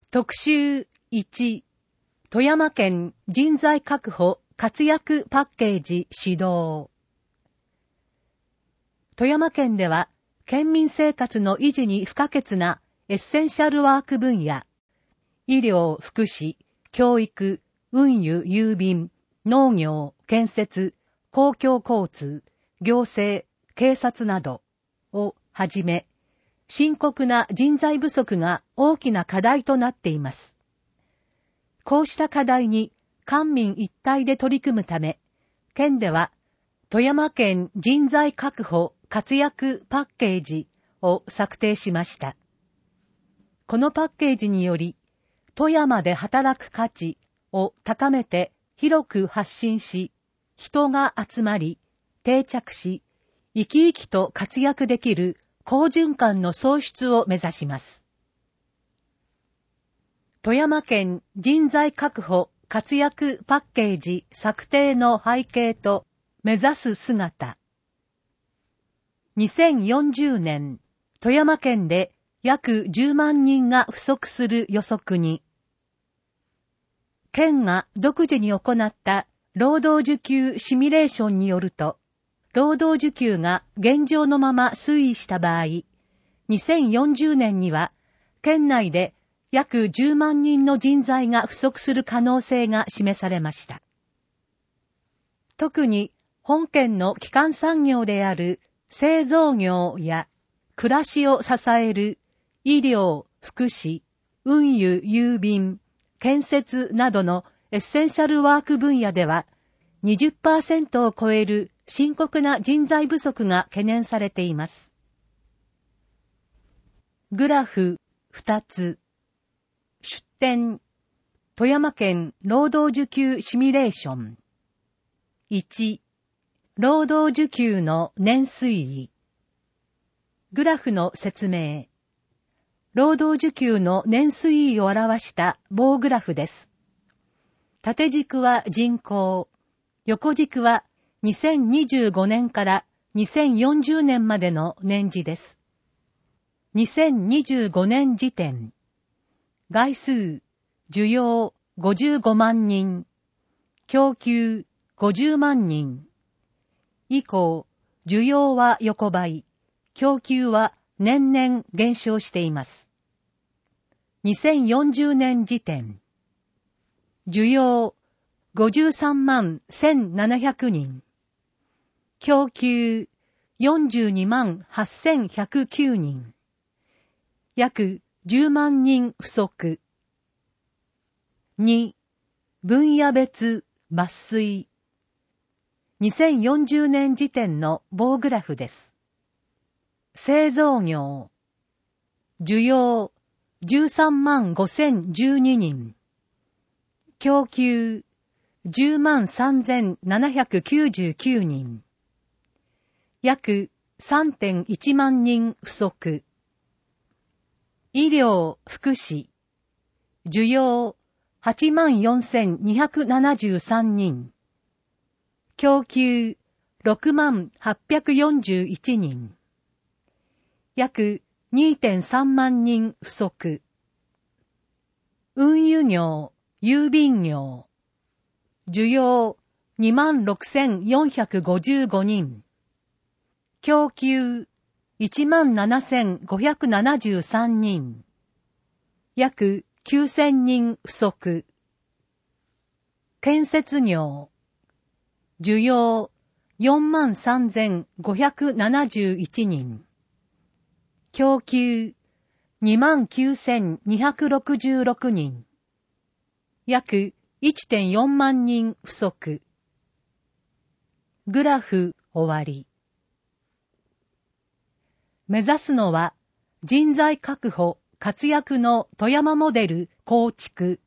特集1、富山県人材確保活躍パッケージ始動。富山県では、県民生活の維持に不可欠なエッセンシャルワーク分野、医療、福祉、教育、運輸、郵便、農業、建設、公共交通、行政、警察などをはじめ、深刻な人材不足が大きな課題となっています。こうした課題に官民一体で取り組むため、県では富山県人材確保活躍パッケージを策定しました。このパッケージにより、富山で働く価値を高めて広く発信し、人が集まり、定着し、生き生きと活躍できる好循環の創出を目指します。富山県人材確保活躍パッケージ策定の背景と目指す姿。2040年、富山県で約10万人が不足する予測に、県が独自に行った労働需給シミュレーションによると、労働需給が現状のまま推移した場合、2040年には県内で約10万人の人材が不足する可能性が示されました。特に本県の基幹産業である製造業や暮らしを支える医療、福祉、運輸、郵便、建設などのエッセンシャルワーク分野では 20% を超える深刻な人材不足が懸念されています。グラフ2つ。出典。富山県労働需給シミュレーション。1、労働需給の年推移。グラフの説明。労働需給の年推移を表した棒グラフです。縦軸は人口、横軸は2025年から2040年までの年次です。2025年時点。概数、需要55万人、供給50万人。以降、需要は横ばい、供給は年々減少しています。2040年時点。需要53万1700人。供給42万8109人。約10万人不足。2、分野別抜粋。2040年時点の棒グラフです。製造業。需要13万5012人。供給10万3799人。約 3.1 万人不足。医療・福祉。需要8万4273人。供給6万841人。約 2.3 万人不足。運輸業、郵便業。需要2万6455人。供給1万7573人。約9000人不足。建設業。需要4万3571人。供給2万9266人。約 1.4 万人不足。グラフ終わり。目指すのは人材確保活躍の富山モデル構築。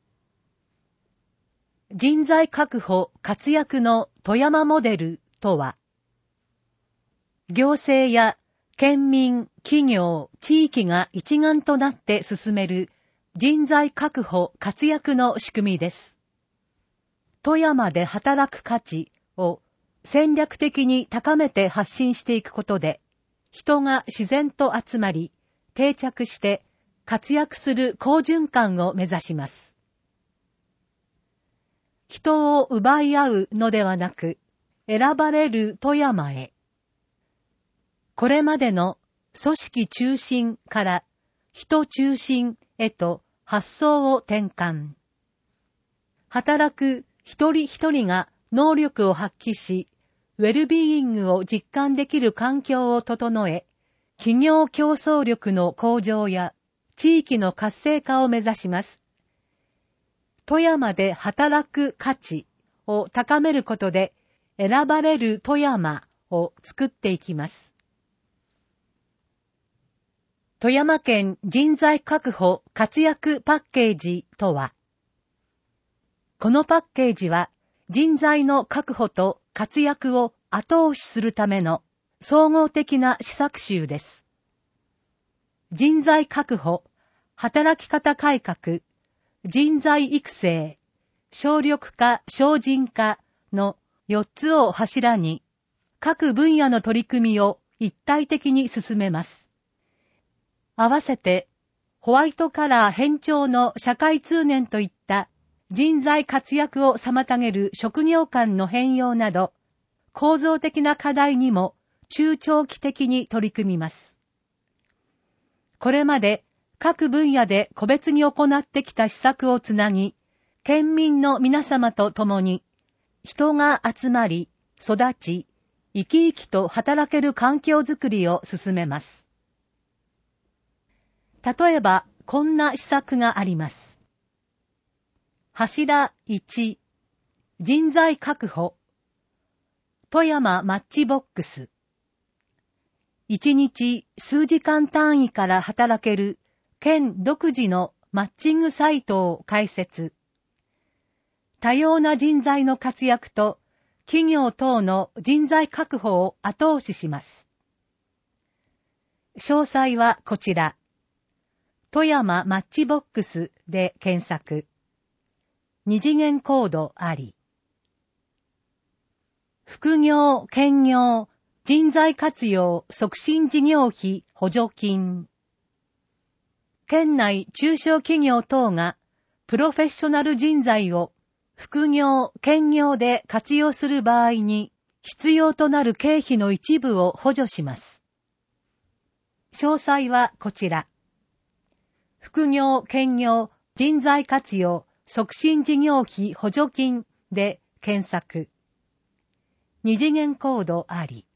人材確保活躍の富山モデルとは、行政や県民、企業、地域が一丸となって進める人材確保活躍の仕組みです。富山で働く価値を戦略的に高めて発信していくことで、人が自然と集まり、定着して活躍する好循環を目指します。人を奪い合うのではなく、選ばれる富山へ。これまでの組織中心から人中心へと発想を転換。働く一人一人が能力を発揮し、ウェルビーイングを実感できる環境を整え、企業競争力の向上や地域の活性化を目指します。富山で働く価値を高めることで、選ばれる富山を作っていきます。富山県人材確保活躍パッケージとは、このパッケージは人材の確保と活躍を後押しするための総合的な施策集です。人材確保、働き方改革、人材育成、省力化、省人化の4つを柱に、各分野の取り組みを一体的に進めます。合わせて、ホワイトカラー偏重の社会通念といった人材活躍を妨げる職業間の変容など、構造的な課題にも中長期的に取り組みます。これまで各分野で個別に行ってきた施策をつなぎ、県民の皆様と共に、人が集まり、育ち、生き生きと働ける環境づくりを進めます。例えば、こんな施策があります。柱1、人材確保。富山マッチボックス。1日数時間単位から働ける県独自のマッチングサイトを開設。多様な人材の活躍と企業等の人材確保を後押しします。詳細はこちら。富山マッチボックスで検索。二次元コードあり。副業、兼業、人材活用促進事業費補助金。県内中小企業等がプロフェッショナル人材を副業、兼業で活用する場合に必要となる経費の一部を補助します。詳細はこちら。副業、兼業、人材活用促進事業費補助金で検索。二次元コードあり。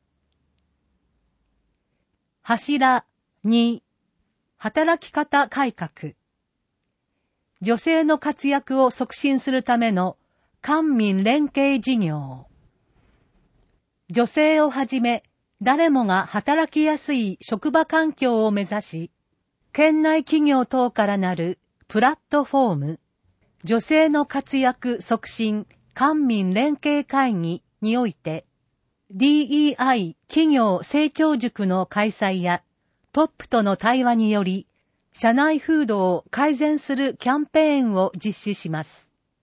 柱2、働き方改革。女性の活躍を促進するための官民連携事業。女性をはじめ、誰もが働きやすい職場環境を目指し、県内企業等からなるプラットフォーム、女性の活躍促進官民連携会議において、DEI 企業成長塾の開催やトップとの対話により、社内風土を改善するキャンペーンを実施します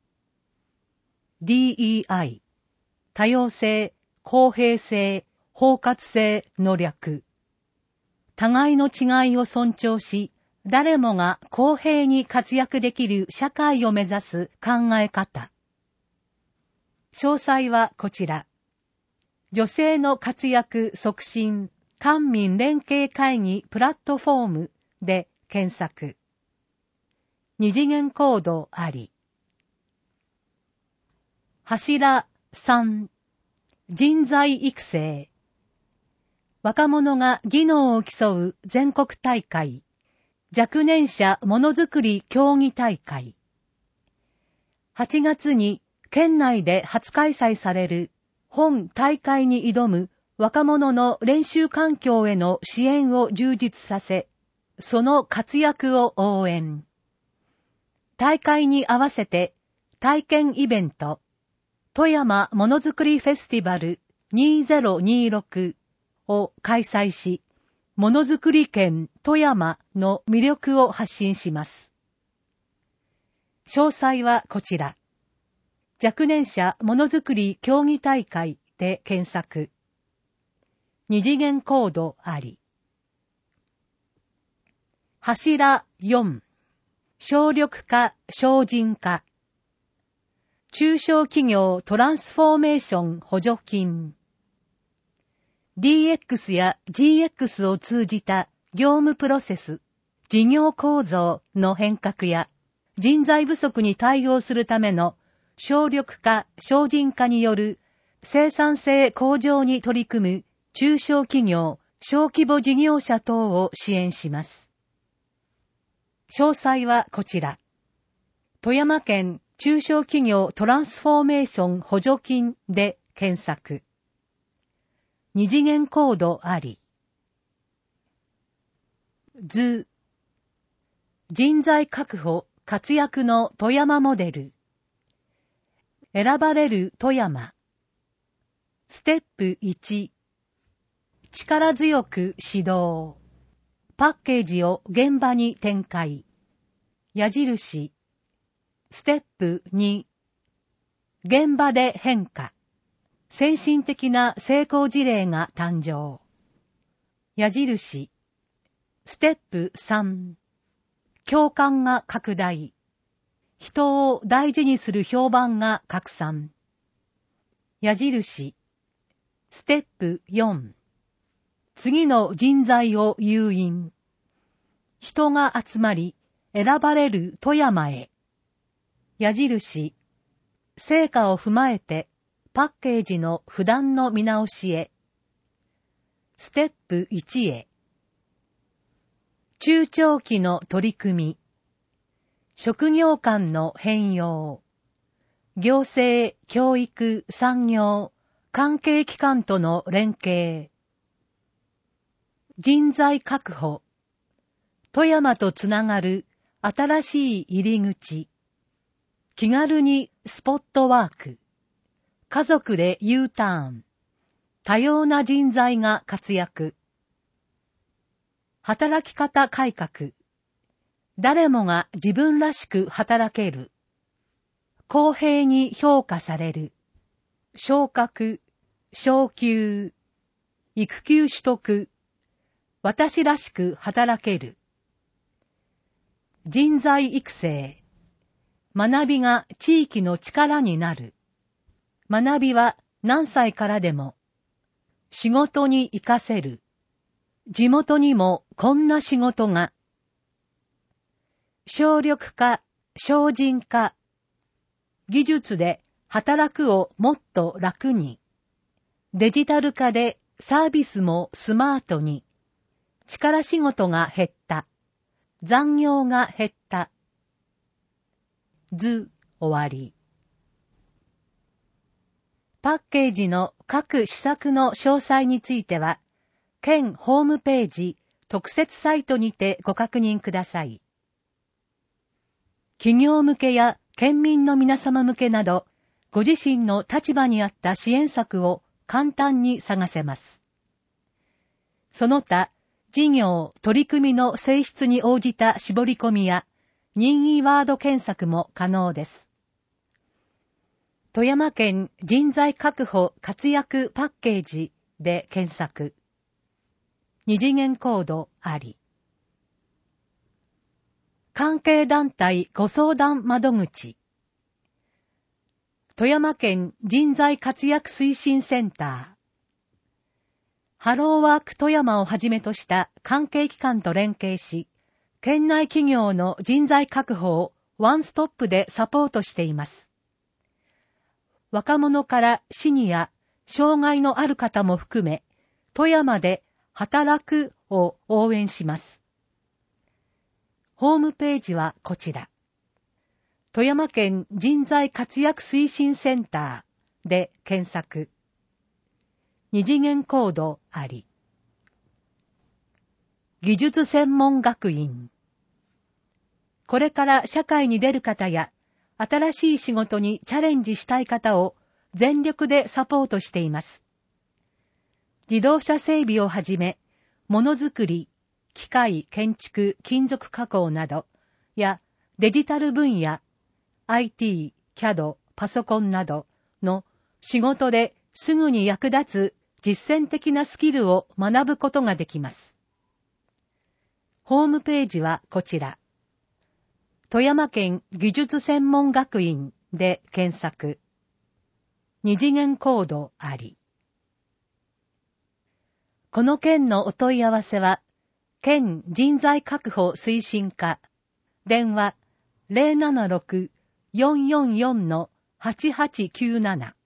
。DEI、多様性、公平性、包括性の略。互いの違いを尊重し、誰もが公平に活躍できる社会を目指す考え方。詳細はこちら。女性の活躍促進官民連携会議プラットフォームで検索。二次元コードあり。柱3、人材育成。若者が技能を競う全国大会、若年者ものづくり競技大会。8月に県内で初開催される本大会に挑む若者の練習環境への支援を充実させ、その活躍を応援。大会に合わせて体験イベント、富山ものづくりフェスティバル2026を開催し、ものづくり県富山の魅力を発信します。詳細はこちら。若年者ものづくり競技大会で検索。二次元コードあり。 柱4、省力化、省人化。中小企業トランスフォーメーション補助金。DX や GX を通じた業務プロセス、事業構造の変革や人材不足に対応するための省力化、省人化による生産性向上に取り組む中小企業、小規模事業者等を支援します。詳細はこちら。富山県中小企業トランスフォーメーション補助金で検索。二次元コードあり。図。人材確保、活躍の富山モデル。選ばれる富山。ステップ1。力強く指導。パッケージを現場に展開。矢印。ステップ2。現場で変化。先進的な成功事例が誕生。矢印。ステップ3。共感が拡大。人を大事にする評判が拡散。矢印。ステップ4。次の人材を誘引。人が集まり、選ばれる富山へ。矢印。成果を踏まえて、パッケージの不断の見直しへ。ステップ1へ。中長期の取り組み。職業間の変容。行政、教育、産業、関係機関との連携。人材確保。富山とつながる新しい入り口。気軽にスポットワーク。家族で U ターン。多様な人材が活躍。働き方改革。誰もが自分らしく働ける。公平に評価される。昇格、昇給、育休取得。私らしく働ける。人材育成。学びが地域の力になる。学びは何歳からでも。仕事に活かせる。地元にもこんな仕事が。省力化、省人化。技術で働くをもっと楽に。デジタル化でサービスもスマートに。力仕事が減った。残業が減った。図、終わり。パッケージの各施策の詳細については、県ホームページ特設サイトにてご確認ください。企業向けや県民の皆様向けなど、ご自身の立場に合った支援策を簡単に探せます。その他、事業、取り組みの性質に応じた絞り込みや任意ワード検索も可能です。富山県人材確保活躍パッケージで検索。二次元コードあり。関係団体ご相談窓口。富山県人材活躍推進センター。ハローワーク富山をはじめとした関係機関と連携し、県内企業の人材確保をワンストップでサポートしています。若者からシニア、障害のある方も含め、富山で働くを応援します。ホームページはこちら。富山県人材活躍推進センターで検索。二次元コードあり。技術専門学院。これから社会に出る方や、新しい仕事にチャレンジしたい方を全力でサポートしています。自動車整備をはじめ、ものづくり、機械、建築、金属加工など、やデジタル分野、IT、CAD、パソコンなどの仕事ですぐに役立つ実践的なスキルを学ぶことができます。 ホームページはこちら。富山県技術専門学院で検索。二次元コードあり。この件のお問い合わせは、県人材確保推進課、電話 076-444-8897